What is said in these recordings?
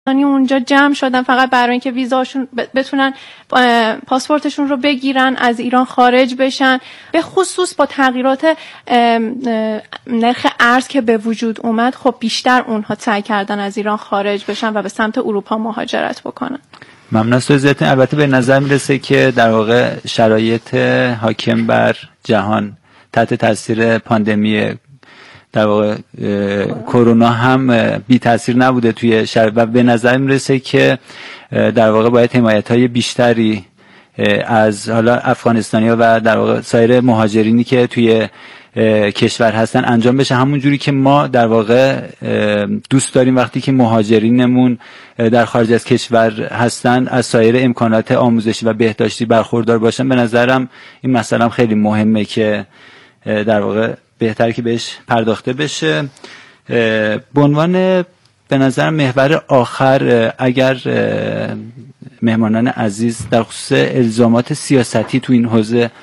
اونجا جمع شدن فقط برای اینکه ویزاشون بتونن پاسپورتشون رو بگیرن، از ایران خارج بشن. به خصوص با تغییرات نرخ ارز که به وجود اومد، خب بیشتر اونها سعی کردن از ایران خارج بشن و به سمت اروپا مهاجرت بکنن. ممنون از توضیحاتتون. البته به نظر میرسه که در واقع شرایط حاکم بر جهان تحت تاثیر پاندمی در واقع کرونا هم بی تاثیر نبوده توی و به نظر میرسه که در واقع باید حمایت‌های بیشتری از حالا افغانستانی‌ها و در واقع سایر مهاجرینی که توی کشور هستن انجام بشه، همون جوری که ما در واقع دوست داریم وقتی که مهاجرینمون در خارج از کشور هستن از سایر امکانات آموزشی و بهداشتی برخوردار باشن. به نظرم این مسئله خیلی مهمه که در واقع بهتر که بهش پرداخته بشه. به عنوان به نظر محور آخر، اگر مهمانان عزیز در خصوص الزامات سیاستی تو این حوزه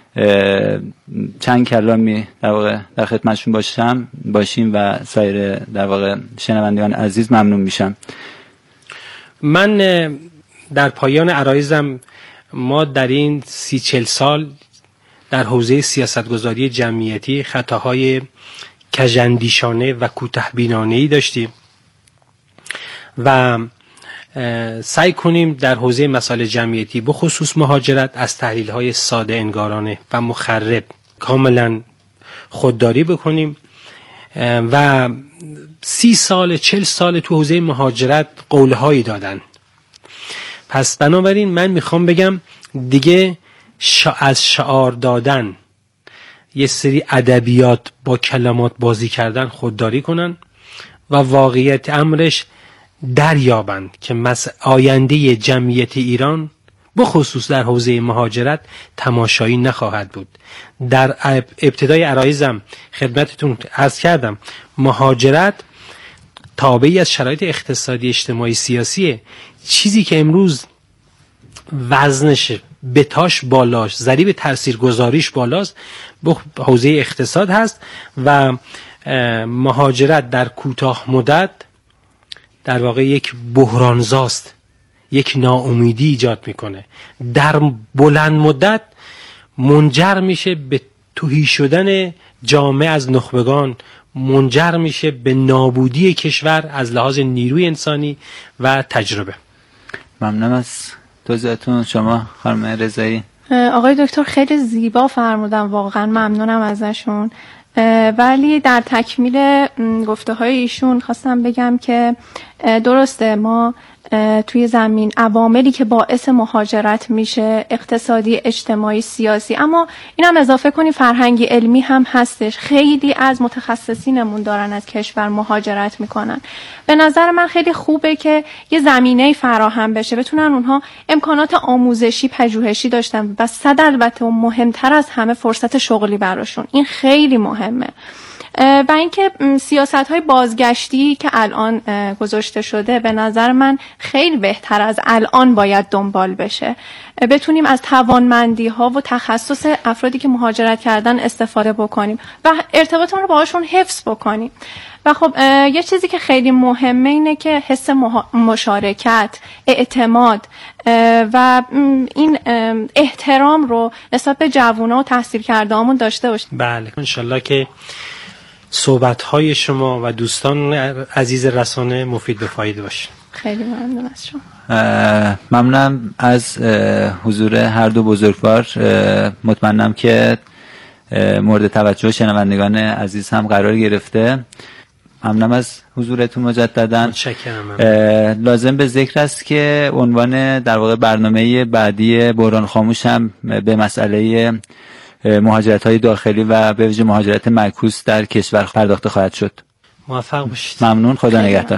چند کلامی در واقع در خدمتشون باشیم و سایر در واقع شنوندگان عزیز ممنون میشم. من در پایان عرایزم ما در این 30-40 سال در حوزه سیاستگذاری جمعیتی خطاهای کژاندیشانه و کوتاه‌بینانه‌ای داشتیم و سعی کنیم در حوزه مسائل جمعیتی به خصوص مهاجرت از تحلیل‌های ساده انگارانه و مخرب کاملا خودداری بکنیم و 30-40 سال تو حوزه مهاجرت قولهایی دادن. پس بنابراین من میخوام بگم دیگه از شعار دادن، یه سری ادبیات با کلمات بازی کردن خودداری کنن و واقعیت امرش دریابند که آینده جمعیت ایران بخصوص در حوزه مهاجرت تماشایی نخواهد بود. در ابتدای عرایزم خدمتتون عرض کردم مهاجرت تابعی از شرایط اقتصادی اجتماعی سیاسیه. چیزی که امروز وزنش بتاش بالاش، ضریب تاثیرگذاریش بالاست، به حوزه اقتصاد هست و مهاجرت در کوتاه مدت در واقع یک بحرانزاست، یک ناامیدی ایجاد میکنه. در بلند مدت منجر میشه به تهی شدن جامعه از نخبگان، منجر میشه به نابودی کشور از لحاظ نیروی انسانی و تجربه. ممنون از توضیحاتون شما خانم رضایی. آقای دکتر خیلی زیبا فرمودن، واقعا ممنونم ازشون. ولی در تکمیل گفته های ایشون خواستم بگم که درسته ما توی زمین عواملی که باعث مهاجرت میشه اقتصادی، اجتماعی، سیاسی، اما اینم اضافه کنی فرهنگی، علمی هم هستش. خیلی از متخصصینمون دارن از کشور مهاجرت میکنن. به نظر من خیلی خوبه که یه زمینه فراهم بشه بتونن اونها امکانات آموزشی، پژوهشی داشتن و صد البته و مهمتر از همه فرصت شغلی براشون. این خیلی مهمه. و اینکه سیاست‌های بازگشتی که الان گذاشته شده به نظر من خیلی بهتر از الان باید دنبال بشه. بتونیم از توانمندی‌ها و تخصص افرادی که مهاجرت کردن استفاده بکنیم و ارتباطمون رو باهاشون حفظ بکنیم. و خب یه چیزی که خیلی مهمه اینه که حس مشارکت، اعتماد و این احترام رو نسبت به جوونا و تحصیل کرده‌هامون داشته باشیم. بله، انشالله که صحبت‌های شما و دوستان عزیز رسانه مفید به فایده باشه. خیلی ممنون از شما. ممنونم از حضور هر دو بزرگوار. مطمئنم که مورد توجه شنوندگان عزیز هم قرار گرفته. ممنونم از حضورتون مجدداً. متشکرم. لازم به ذکر است که عنوان در واقع برنامه بعدی بحران خاموش هم به مسئله مهاجرت‌های داخلی و به ویژه مهاجرت معکوس در کشور پرداخته خواهد شد. موفق باشید. ممنون. خدا نگهدار.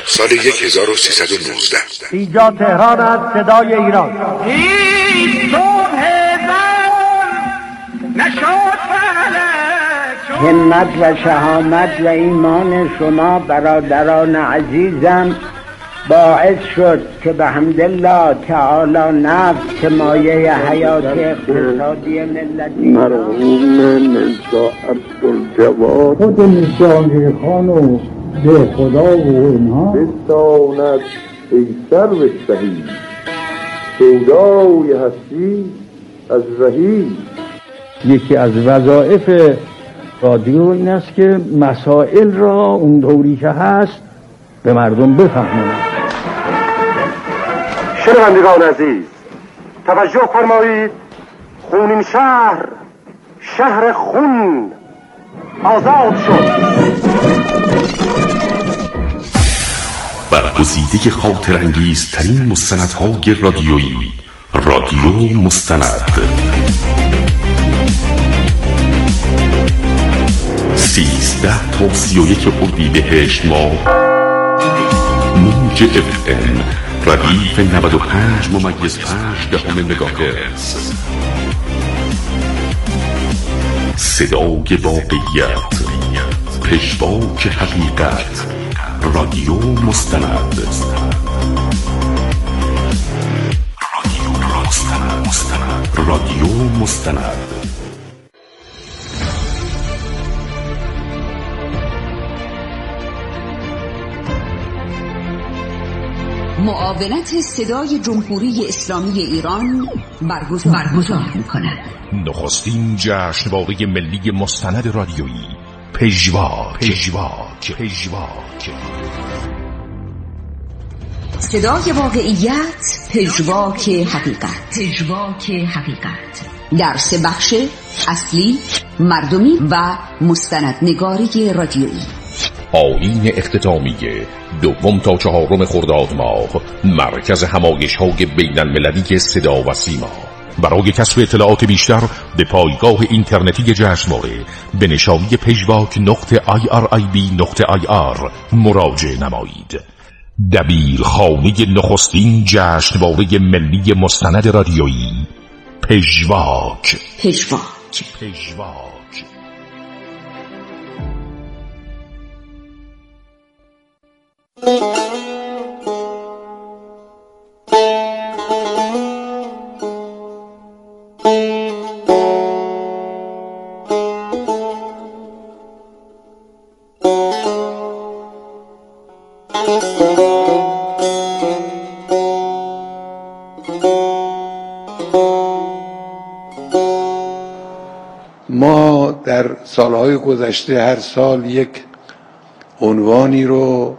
سال 1319. اینجا تهران است، صدای ایران. این صبح زمان نشد فلک، همت و شهامت و ایمان شما برادران عزیزم باعث شد که به حمدالله تعالی نفت که مایه حیات اقتصادی ملتی مرحوم میرزا عبدالجواد خود میرزا امیرخان و به خدا و اینها بستاند ای سرو شهی سودای هستی از رهی. یکی از وظایف رادیو این است که مسائل را اون طوری که هست به مردم بفهمونند. شنوندگان عزیز توجه فرمایید، خونین شهر خون آزاد شد. برگزیده خاطرانگیزترین مستندهای رادیویی، رادیو مستند. 13 تا 31 اردیبهشت ماه موج FM ردیف 95.5 مگاهرتز. صدای واقعیت، پژواک حقیقت، رادیو مستند. رادیو مستند. معاونت صدای جمهوری اسلامی ایران برگزار می‌کند. نخستین جشنواره ملی مستند رادیویی، پژواک. صدای واقعیت، پژواک حقیقت در 3 بخش اصلی، مردمی و مستندنگاری رادیویی. آیین اختتامیه 2 تا 4 خرداد ماه، مرکز همایش‌های بین‌المللی صدا و سیما. برای کسب اطلاعات بیشتر به پایگاه اینترنتی جشنواره به نشانی pejvak.irib.ir مراجعه نمایید. دبیرخانه نخستین جشنواره ملی مستند رادیویی، پژواک. ما در سالهای گذشته هر سال یک عنوانی رو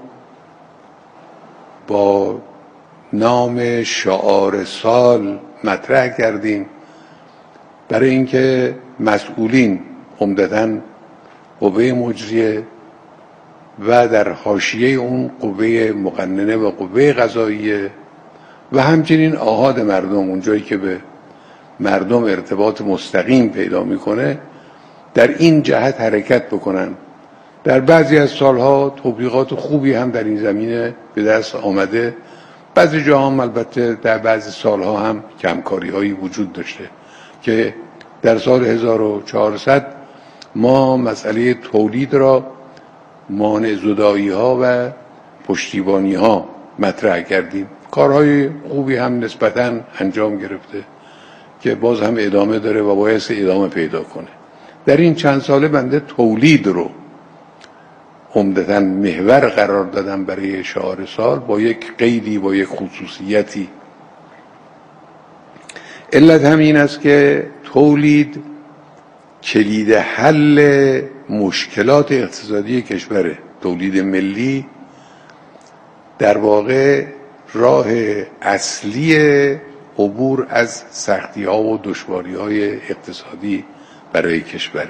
با نام شعار سال مطرح کردیم برای اینکه مسئولین، عمدتاً قوه مجریه و در حاشیه اون قوه مقننه و قوه قضاییه و همچنین آحاد مردم، اونجایی که به مردم ارتباط مستقیم پیدا میکنه، در این جهت حرکت بکنن. در بعضی از سالها توفیقات خوبی هم در این زمینه به دست آمده، بعضی جاها هم البته در بعضی سالها هم کمکاری هایی وجود داشته که در سال 1400 ما مسئله تولید را مانع زدایی ها و پشتیبانی ها مطرح کردیم. کارهای خوبی هم نسبتاً انجام گرفته که باز هم ادامه داره و باید ادامه پیدا کنه. در این چند ساله بنده تولید رو عمدتاً محور قرار دادم برای شعار سال، با یک قیدی، با یک خصوصیتی. علت هم این است که تولید کلید حل مشکلات اقتصادی کشوره. تولید ملی در واقع راه اصلی عبور از سختی ها و دشواری های اقتصادی برای کشوره.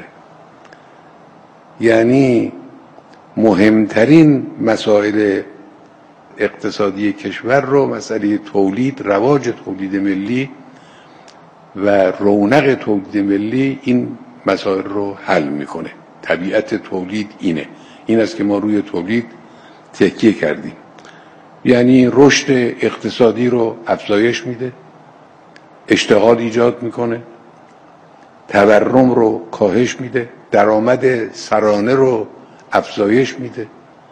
یعنی مهمترین مسائل اقتصادی کشور رو مسئله تولید، رواج تولید ملی و رونق تولید ملی این مسائل رو حل میکنه. طبیعت تولید اینه، این است که ما روی تولید تکیه کردیم. یعنی رشد اقتصادی رو افزایش میده، اشتغال ایجاد میکنه، تورم رو کاهش میده، درآمد سرانه رو افزایش میده،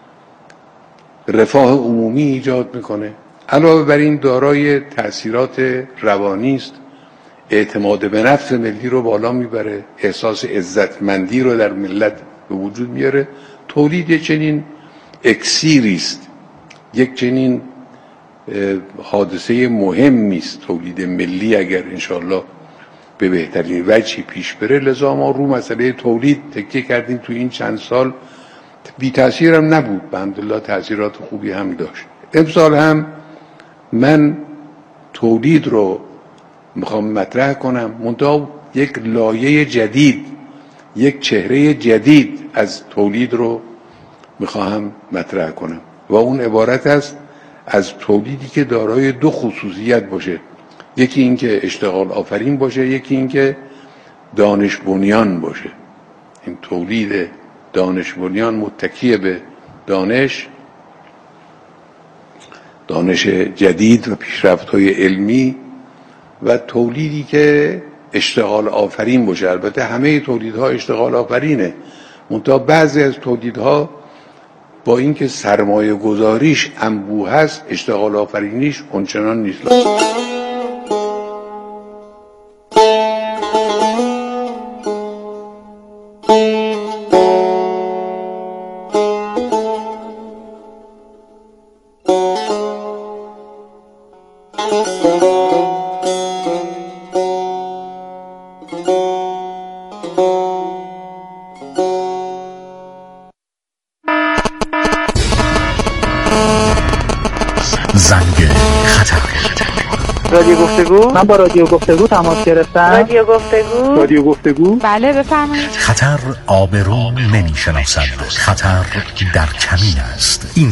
رفاه عمومی ایجاد میکنه. علاوه بر این دارای تأثیرات روانی است، اعتماد به نفس ملی رو بالا میبره، احساس عزتمندی رو در ملت به وجود میاره. تولید چنین اکسیری است، یک چنین حادثه مهمی است تولید ملی، اگر انشالله به بهترین وجهی پیش بره. لذا ما رو مسئله تولید تکیه کردیم. تو این چند سال بی تأثیر هم نبود، الحمدلله تأثیرات خوبی هم داشت. امسال هم من تولید رو میخوام مطرح کنم، منتها یک لایه جدید، یک چهره جدید از تولید رو میخواهم مطرح کنم و اون عبارت است از تولیدی که دارای دو خصوصیت باشه. یکی این که اشتغال آفرین باشه، یکی این که دانش بنیان باشه. این تولید دانش بنیان متکی به دانش جدید و پیشرفت‌های علمی و تولیدی که اشتغال آفرین باشه. البته همه تولیدها اشتغال آفرینه، منتها بعضی از تولیدها با اینکه سرمایه گذاریش انبوه هست، اشتغال آفرینیش اونچنان نیست. زنگ خطر. رادیو گفتگو؟ من با رادیو گفتگو تماس گرفتم. رادیو گفتگو؟ بله بفرمایید. خطر آبرو نمیشناسد، خطر در کمین است. این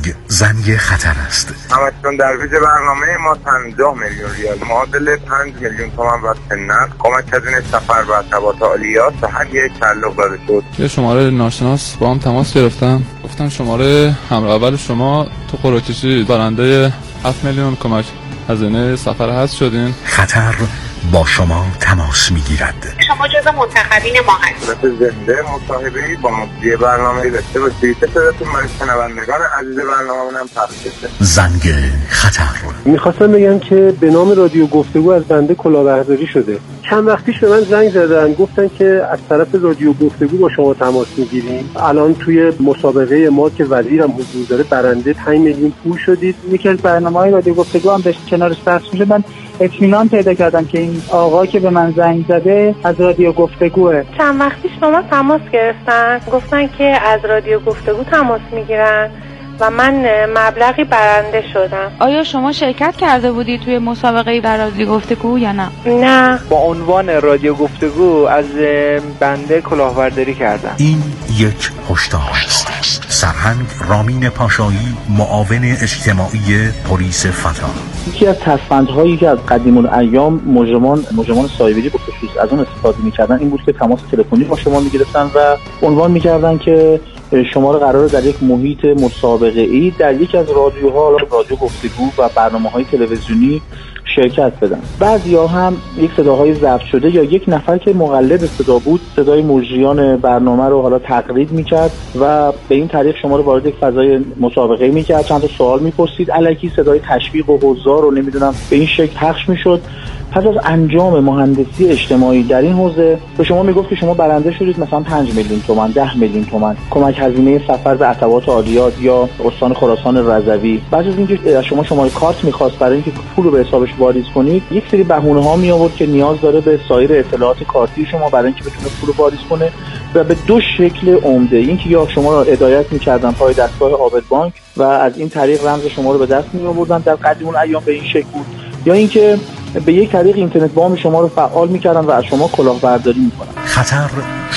زنگ خطر است. همچون در ویژه برنامه ما 50 میلیون ریال معادل 5 میلیون تومان واسه نقد کمک هزینه سفر و ارتباط عالیات به هر یک تعلق داده شد. یه شماره ناشناس با هم تماس گرفتم، گفتن شماره همراه اول شما تو قرعه‌کشی برنده 7 میلیون کمک هزینه سفر هست شدین. خطر با شما تماس میگیرد. شما جزو منتخبین ما هستید. زنده مصاحبه‌ای با مجری برنامه داشته باشید. صداتون برای شنوندگان عزیز برنامه‌مون هم پخش بشه. زنگ خطر. میخواستم بگم که به نام رادیو گفتگو از بنده کلاهبرداری شده. چند وقت پیش به من زنگ زدن، گفتن که از طرف رادیو گفتگو با شما تماس میگیریم. الان توی مسابقه ما که وزیرم حضور داره برنده 5 میلیون پول شدید. یکی از برنامه‌های رادیو گفتگو هم به کنارش پخش میشه. من اطمینان پیدا کردم که این آقا که به من زنگ زده از رادیو گفتگوه. چند وقت پیش با من تماس گرفتن، گفتن که از رادیو گفتگو تماس میگیرن و من مبلغی برنده شدم. آیا شما شرکت کرده بودی توی مسابقه در رادیو گفتگو یا نه؟ نه. با عنوان رادیو گفتگو از بنده کلاهبرداری کردم. این یک هشدار است. سرهنگ رامین پاشایی، معاون اجتماعی پلیس فتا. یکی از تصفندهایی که از قدیم الایام مجرمان سایبری به خصوص از اون استفاده می‌کردن این بود که تماس تلفنی با شما می‌گرفتن و عنوان می‌کردن که شما رو قراره در یک محیط مسابقه‌ای در یک از رادیوها، رادیو گفتگو و برنامه‌های تلویزیونی شرکت بدن. بعضیا هم یک صداهای ضبط شده یا یک نفر که مقلد صدا بود صدای مجریان برنامه رو حالا تقلید می‌کرد و به این طریق شما رو وارد یک فضای مسابقه می‌کرد، چند تا سوال می‌پرسید، الکی صدای تشویق و حضار رو نمی‌دونم به این شکل پخش می‌شد. پس از انجام مهندسی اجتماعی در این حوزه به شما میگفت که شما برنده شدید مثلا 5 میلیون تومان، 10 میلیون تومان کمک هزینه سفر به ارتباط عالیات یا استان خراسان رضوی. بعد از اینکه از شما شماره کارت می‌خواست برای اینکه پول رو به حسابش واریز کنید، یک سری بهونه‌ها می آورد که نیاز داره به سایر اطلاعات کارتی شما برای اینکه بتونه پول رو واریز کنه و به دو شکل عمده. اینکه یا شما رو هدایت می‌کردن پای دستگاه عابد بانک و از این طریق رمز شما رو به دست می‌آوردن، در قدیم الایام به این شکل بود، یا اینکه به یک طریق اینترنت وام شما رو فعال می‌کردن و از شما کلاهبرداری می‌کنن. خطر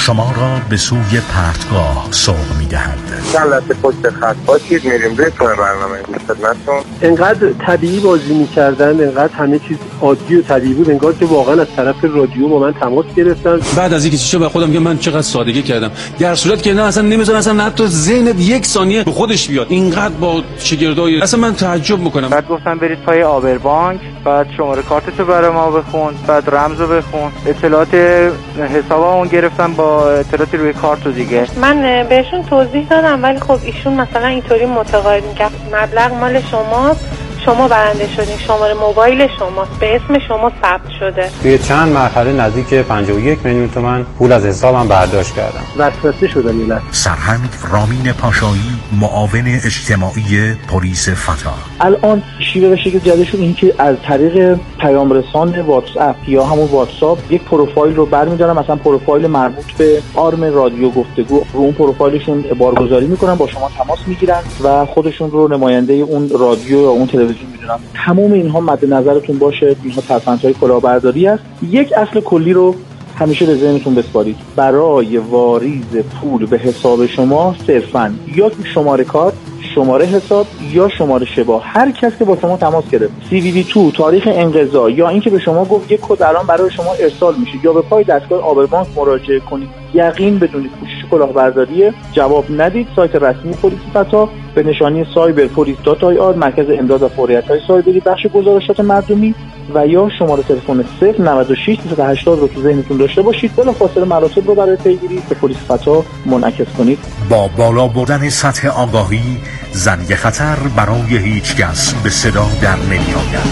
شما را به سوی پرتگاه سوق می‌دهد. چند لحظه پشت خط باشید، میریم روی برنامه گوش خدمتتون. انقدر طبیعی بازی می‌کردن، انقدر همه چیز عادی و طبیعی بود، انگار که واقعا از طرف رادیو با من تماس گرفتن. بعد از اینکه چیزا به خودم میگم من چقدر سادگی کردم، در صورت که نه اصلا نمیذارن اصلا حتی ذهنت یک ثانیه به خودش بیاد. اینقدر با شگردای اصلا من تعجب میکنم. بعد گفتن برید پای آبربانک، بعد شماره کارتتو برای ما بخون، بعد رمزو بخون، اطلاعات حسابمون گرفتن با اطلاعاتی روی کارت دیگه. من بهشون توضیح دادم ولی خب ایشون مثلا اینطوری متقاعد می‌کرد مبلغ مال شماست، شما برنده شدین، شماره موبایل شماست، به اسم شما ثبت شده. توی چند مرحله نزدیک 51 میلیون تومان پول از حسابم برداشت کردم. وسوسه شدم یه لحظه. سرهنگ رامین پاشایی، معاون اجتماعی پلیس فتا. الان شیوه و شکل جدیدشون این که از طریق پیام رسان واتس اپ یا همون واتساپ یک پروفایل رو برمی‌دارن، مثلا پروفایل مربوط به آرم رادیو گفتگو، رو اون پروفایلشون بارگذاری میکنن، با شما تماس میگیرن و خودشون رو نماینده اون رادیو یا اون تلویزیون میدونن. تمام اینها مد نظرتون باشه، اینها ترفندهای کلاهبرداری است. یک اصل کلی رو همیشه به ذهنتون بسپارید. برای واریز پول به حساب شما صرفاً یا شماره کارت، شماره حساب یا شماره شبا، هر کس که با شما تماس گرفت، CVV2 تاریخ انقضا یا اینکه به شما گفت یک کد الان برای شما ارسال میشه یا به پای دستگاه آبربانک مراجعه کنید، یقین بدونید کوشش کلاهبرداری، جواب ندید. سایت رسمی پلیس فتا به نشانی cyberpolice.ir، مرکز امداد و فوریت‌های سایبری، بخش گزارشات مردمی و یا شماره تلفن 096 380 رو تو ذهنتون داشته باشید. بلافاصله مراتب رو برای پیگیری به پلیس فتا منعکس کنید. با بالا بردن سطح آگاهی، زنگ خطر برای هیچ کس به صدا در نمی‌آید.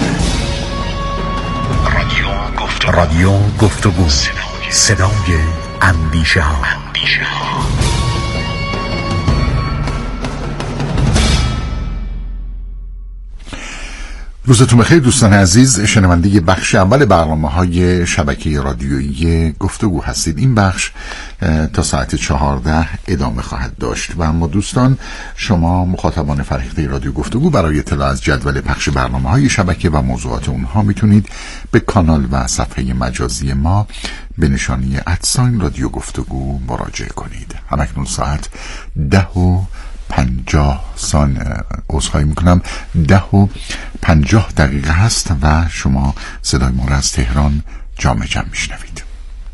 رادیو گفتگو، صدای اندیشه ها. روزتون بخیر دوستان عزیز، شنونده بخش اول برنامه‌های شبکه رادیویی گفتگو هستید. این بخش تا ساعت 14 ادامه خواهد داشت و اما دوستان، شما مخاطبان فرهیخته رادیو گفتگو برای اطلاع از جدول پخش برنامه‌های شبکه و موضوعات اونها میتونید به کانال و صفحه مجازی ما به نشانی @ رادیو گفتگو مراجعه کنید. همکنون ساعت 10:50 عذرخواهی میکنم 10:50 هست و شما صدای ما را از تهران جام میشنوید.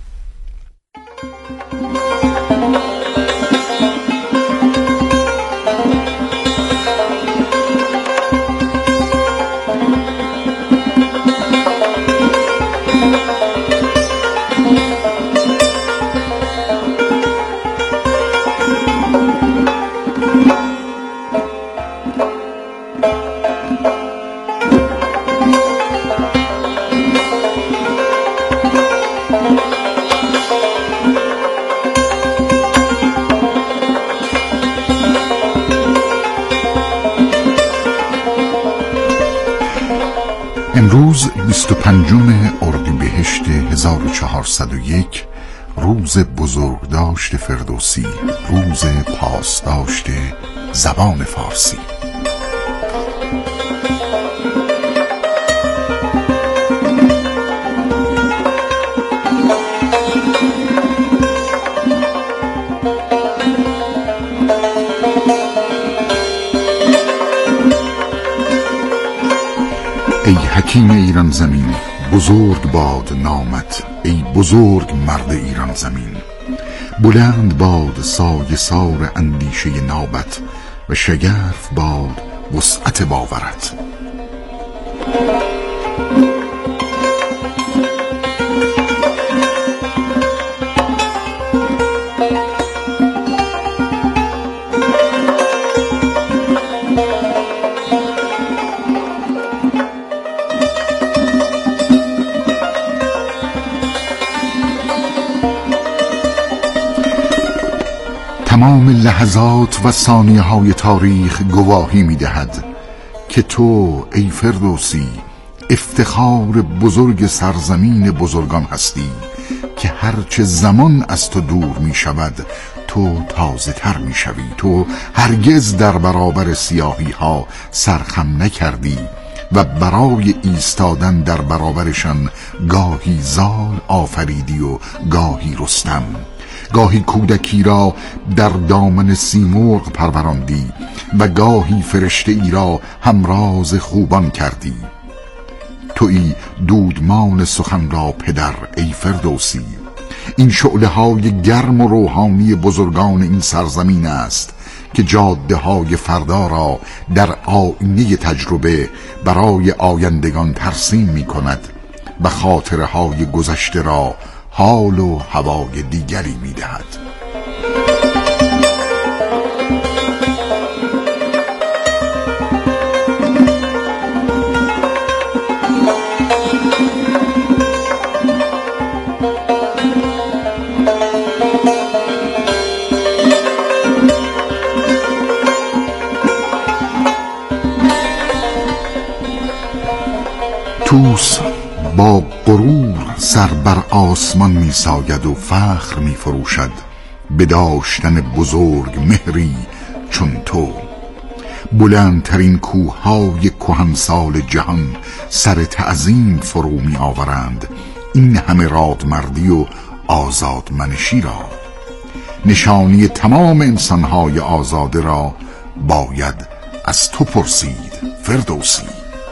امروز 25 اردیبهشت 1401 روز بزرگداشت فردوسی، روز پاسداشت زبان فارسی. ای حکیم ایران زمین، بزرگ باد نامت، ای بزرگ مرد ایران زمین. بلند باد سایه سار اندیشه نابت و شگرف باد وسعت باورت. تمام لحظات و ثانیه های تاریخ گواهی می دهد که تو ای فردوسی افتخار بزرگ سرزمین بزرگان هستی که هرچه زمان از تو دور می شود تو تازه تر می شوی. تو هرگز در برابر سیاهی ها سرخم نکردی و برای ایستادن در برابرشان گاهی زال آفریدی و گاهی رستم، گاهی کودکی را در دامن سیمرغ پروراندی و گاهی فرشته ای را همراز خوبان کردی. تویی دودمان سخن را پدر ای فردوسی. این شعله های گرم و روحانی بزرگان این سرزمین است که جاده های فردا را در آینه تجربه برای آیندگان ترسیم می کند و خاطره های گذشته را حال و هوای دیگری می دهد. طوس با غرور سر بر آسمان می ساید و فخر می فروشد به داشتن بزرگ مهری چون تو. بلندترین کوههای کهنسال جهان سر تعظیم فرو می آورند این همه رادمردی و آزادمنشی را. نشانی تمام انسانهای آزاده را باید از تو پرسید فردوسی.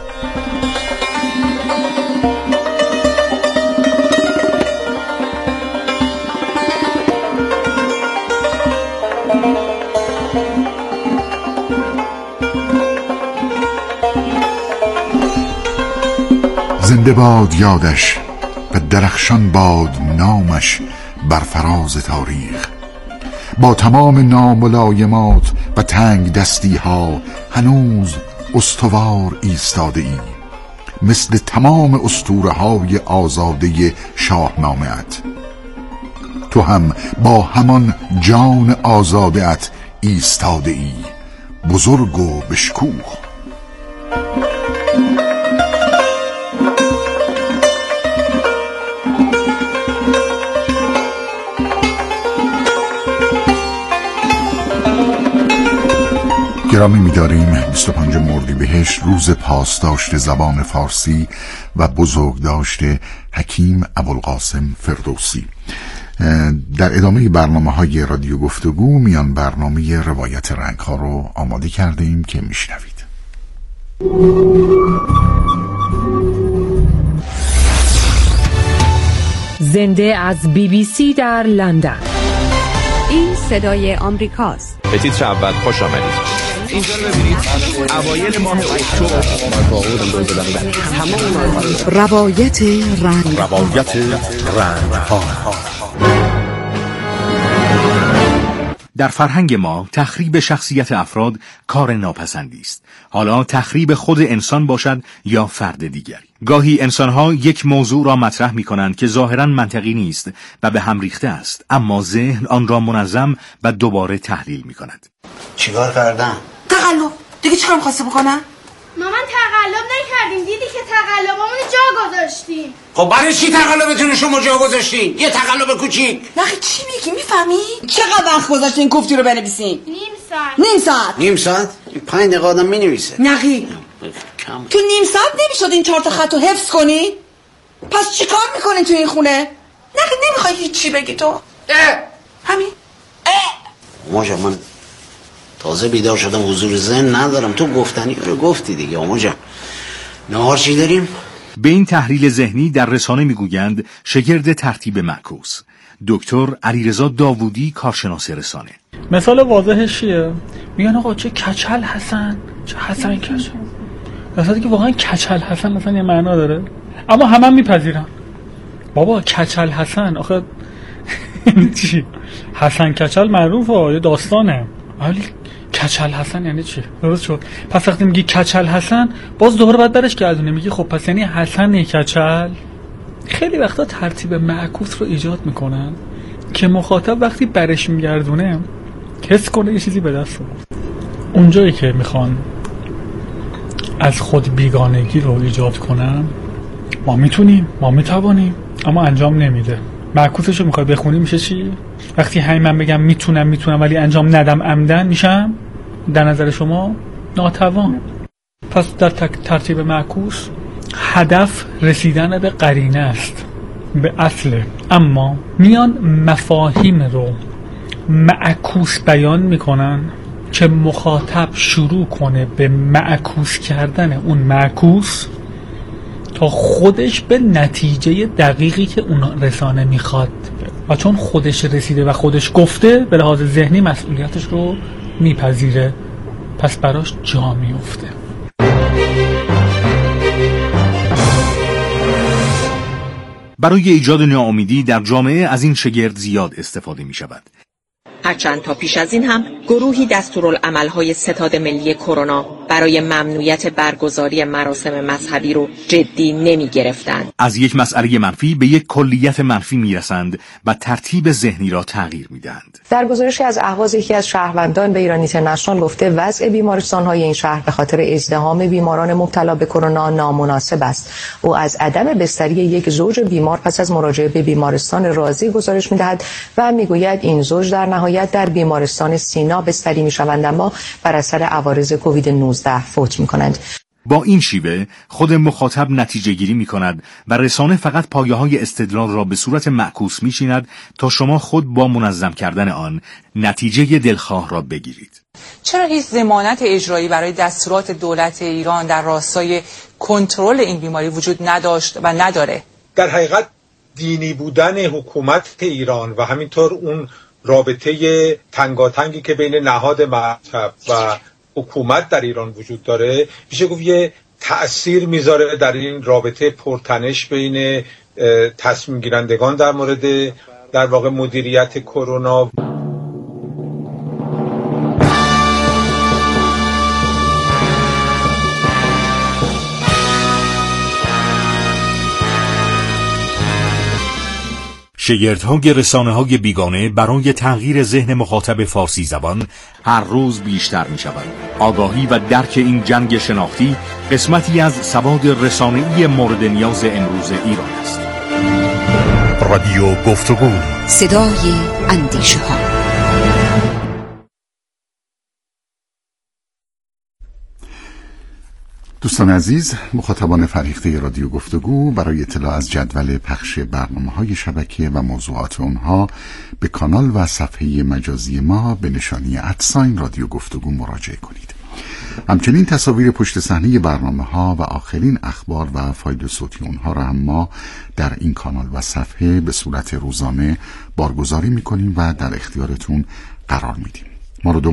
زنده باد یادش و درخشان باد نامش بر فراز تاریخ. با تمام ناملایمات و تنگ دستی ها هنوز استوار ایستاده ای، مثل تمام اسطوره های آزاده شاهنامه ات. تو هم با همان جان آزاده ات ایستاده ای، بزرگ و بشکوه. گرامی می‌داریم 25 اردیبهشت روز پاسداشت زبان فارسی و بزرگداشت حکیم ابوالقاسم فردوسی. در ادامه برنامه‌های رادیو گفتگو میان برنامه روایت رنگ‌ها رو آماده کرده ایم که میشنوید. زنده از BBC در لندن. این صدای آمریکاست. به تیتر اول خوش آمدید. اینجا رو ببینید اوایل ماه اکتبر روایت رنگ ها. در فرهنگ ما تخریب شخصیت افراد کار ناپسندی است. حالا تخریب خود انسان باشد یا فرد دیگری. گاهی انسان‌ها یک موضوع را مطرح می‌کنند که ظاهراً منطقی نیست و به هم ریخته است، اما ذهن آن را منظم و دوباره تحلیل می‌کند. چیکار کردن؟ تقلب. دیگه چیکار می‌خواستی بکنن؟ مامان تقلب نکردیم، دیدی که تقلبامون جا گذاشتیم. خب برای چی تقلبتون شما جا گذاشتین؟ یه تقلب کوچیک. نخی چی میگی میفهمی؟ چقدر وقت گذاشتین کوفتی رو بنویسین؟ نیم ساعت. 5 دقیقه آدم مینویسه. نخی تو نیم ساعت نمیشد این 4 تا خط رو حفظ کنی؟ پس چیکار میکنین تو این خونه؟ نخی نمیخوای هیچی بگی تو؟ همین؟ ماجا من تازه بیدار شدم، حضور ذهن ندارم. تو گفتنی رو گفتی دیگه. ماجا نهار چی داریم؟ به این تحلیل ذهنی در رسانه میگویند شگرد ترتیب معکوس. دکتر علیرضا داوودی، کارشناس رسانه. مثال واضحش چیه؟ میگن آقا چه کچل حسن، چه حسن کچل. راستش که واقعا کچل حسن مثلا یه معنا داره، اما همه میپذیرن. بابا کچل حسن آخه چی؟ حسن کچل معروفه، یه داستانه، ولی کچل حسن یعنی چی؟ درست شد. پس وقتی میگی کچل حسن باز دوباره باید برش گردونه، میگی خب پس یعنی حسن کچل. خیلی وقتا ترتیب معکوس رو ایجاد میکنن که مخاطب وقتی برش میگردونه حس کنه یه چیزی به دست اومد. اونجایی که میخوان از خود بیگانگی رو ایجاد کنن، ما میتونیم، ما میتوانیم، اما انجام نمیده. معکوسش رو میخوای بخونی میشه چی؟ وقتی همین من بگم میتونم ولی انجام ندم عمدن، میشم در نظر شما ناتوان. پس در ترتیب معکوس هدف رسیدن به قرینه است. به اصله، اما میان مفاهیم رو معکوس بیان میکنن که مخاطب شروع کنه به معکوس کردن اون معکوس تا خودش به نتیجه دقیقی که اون رسانه میخواد، و چون خودش رسیده و خودش گفته به لحاظ ذهنی مسئولیتش رو میپذیره، پس براش جا میفته. برای ایجاد ناامیدی در جامعه از این شگرد زیاد استفاده می شود. هرچند تا پیش از این هم گروهی دستورالعمل‌های ستاد ملی کرونا برای ممنوعیت برگزاری مراسم مذهبی رو جدی نمی‌گرفتند. از یک مسئله منفی به یک کلیت منفی میرسند و ترتیب ذهنی را تغییر میدهند. در گزارشی از اهواز یکی از شهروندان به ایران اینترنشنال گفته وضع بیمارستان‌های این شهر به خاطر ازدحام بیماران مبتلا به کرونا نامناسب است. او از عدم بستری یک زوج بیمار پس از مراجعه به بیمارستان رازی گزارش می‌دهد و می‌گوید این زوج در نهایت در بیمارستان سینا بستری می‌شوند اما بر اثر عوارض کووید 19 فوت می‌کنند. با این شیوه خود مخاطب نتیجه گیری می کند و رسانه فقط پایه های استدلال را به صورت معکوس می چیند تا شما خود با منظم کردن آن نتیجه دلخواه را بگیرید. چرا هیچ ضمانت اجرایی برای دستورات دولت ایران در راستای کنترل این بیماری وجود نداشت و نداره؟ در حقیقت دینی بودن حکومت ایران و همینطور اون رابطه تنگاتنگی که بین نهاد مذهب و حکومت در ایران وجود داره میشه گفت یه تأثیر میذاره در این رابطه پرتنش بین تصمیم گیرندگان در مورد در واقع مدیریت کرونا. شگردهای رسانه‌های بیگانه برای تغییر ذهن مخاطب فارسی زبان هر روز بیشتر می شود. آگاهی و درک این جنگ شناختی قسمتی از سواد رسانه‌ای مورد نیاز امروز ایران است. رادیو گفتگو، صدای اندیشه ها. دوستان عزیز، مخاطبان فریخته رادیو گفتگو برای اطلاع از جدول پخش برنامه‌های شبکه و موضوعات اونها به کانال و صفحه مجازی ما به نشانی @ رادیو گفتگو مراجعه کنید. همچنین تصاویر پشت صحنه برنامه‌ها و آخرین اخبار و فایل صوتی اونها را هم ما در این کانال و صفحه به صورت روزانه بارگذاری می‌کنیم و در اختیارتون قرار میدیم. ما رو